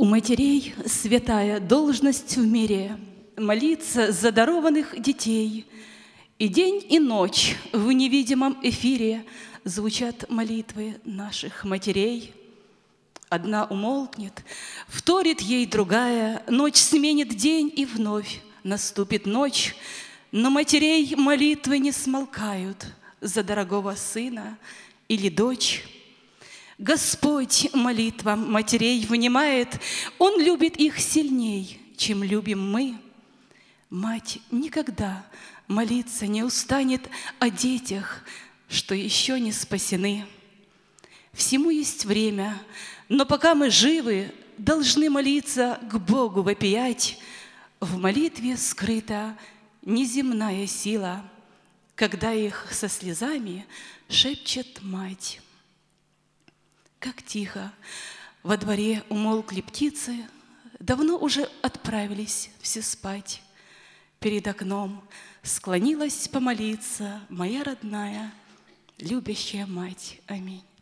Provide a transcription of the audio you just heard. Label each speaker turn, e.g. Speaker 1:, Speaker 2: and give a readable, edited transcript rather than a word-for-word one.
Speaker 1: матерей святая должность в мире — молиться за дарованных детей. И день, и ночь в невидимом эфире звучат молитвы наших матерей. Одна умолкнет, вторит ей другая, ночь сменит день, и вновь наступит ночь. Но матерей молитвы не смолкают за дорогого сына или дочь. Господь молитвам матерей внимает, Он любит их сильней, чем любим мы. Мать никогда молиться не устанет о детях, что еще не спасены. Всему есть время, но пока мы живы, должны молиться к Богу вопиять. В молитве скрыта неземная сила, когда их со слезами шепчет мать. Как тихо во дворе умолкли птицы, давно уже отправились все спать. Перед окном склонилась помолиться моя родная, любящая мать. Аминь.